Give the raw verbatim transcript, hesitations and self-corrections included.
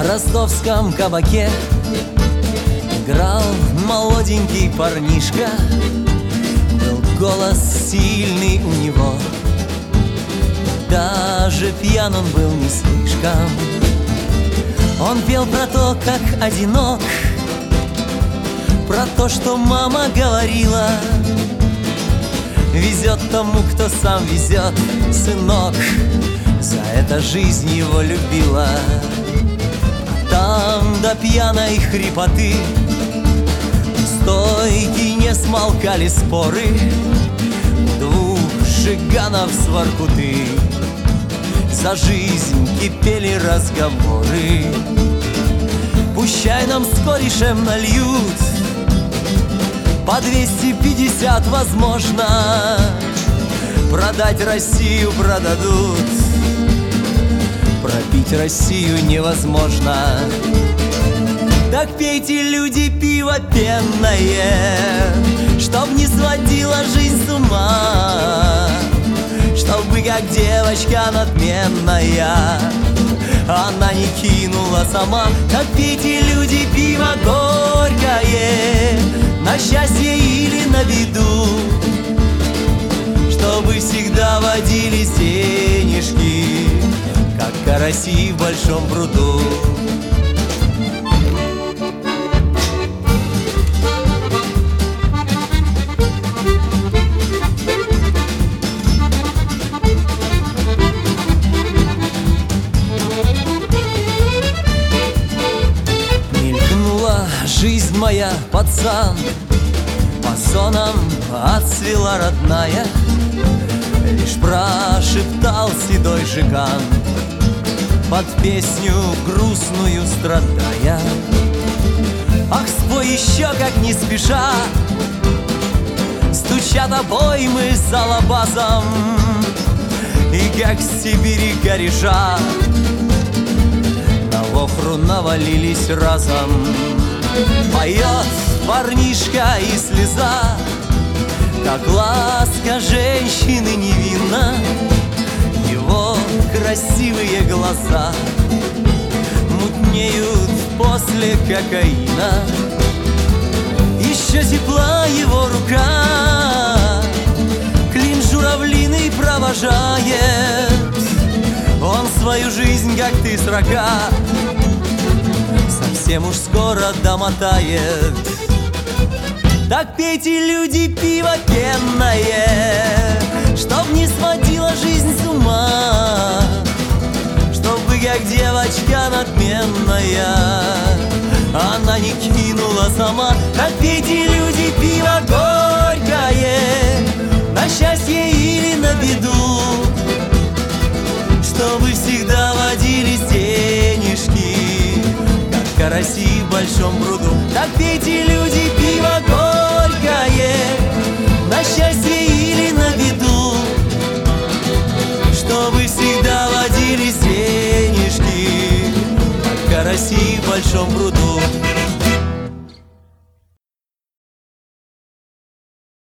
ростовском кабаке играл молоденький парнишка. Был голос сильный у него, даже пьян он был не слишком. Он пел про то, как одинок, про то, что мама говорила: везет тому, кто сам везет, сынок. За это жизнь его любила. Там до пьяной хрипоты стойки не смолкали споры двух жиганов с Воркуты. За жизнь кипели разговоры. Пущай нам с корешем нальют по двести пятьдесят, возможно, продать Россию продадут. Пропить Россию невозможно. Так пейте, люди, пиво пенное, чтоб не сводила жизнь с ума, чтобы как девочка надменная она не кинула сама. Так пейте, люди, пиво горькое, на счастье или на беду, чтобы всегда водились денежки, как караси в большом пруду. Мелькнула жизнь моя, пацан, по зонам отцвела родная. Лишь прошептал седой жиган под песню грустную страдая: ах, спой еще, как не спеша, стучат обоймы за лабазом, и как с Сибири кореша на Вохру навалились разом. Поет парнишка и слеза, как ласка женщины невинна. Его красивые глаза мутнеют после кокаина. Еще тепла его рука, клин журавлиный провожает. Он свою жизнь, как ты, срока, совсем уж скоро домотает. Так пейте, люди, пиво пенное, чтоб не сводила жизнь с ума, чтобы как девочка надменная она не кинула сама. Так пейте, люди, пиво горькое, на счастье или на беду, чтобы всегда водились денежки, как караси в большом пруду. Так пейте, люди, пиво горькое, на счастье или на беду, чтобы всегда водились денежки, как караси в большом пруду.